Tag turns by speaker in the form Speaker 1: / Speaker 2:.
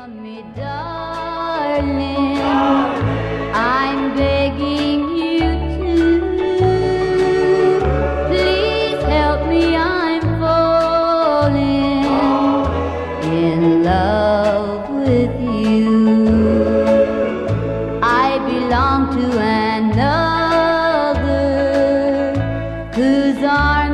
Speaker 1: me, darling, I'm begging you to. Please help me, I'm falling in love with you. I belong to another whose arms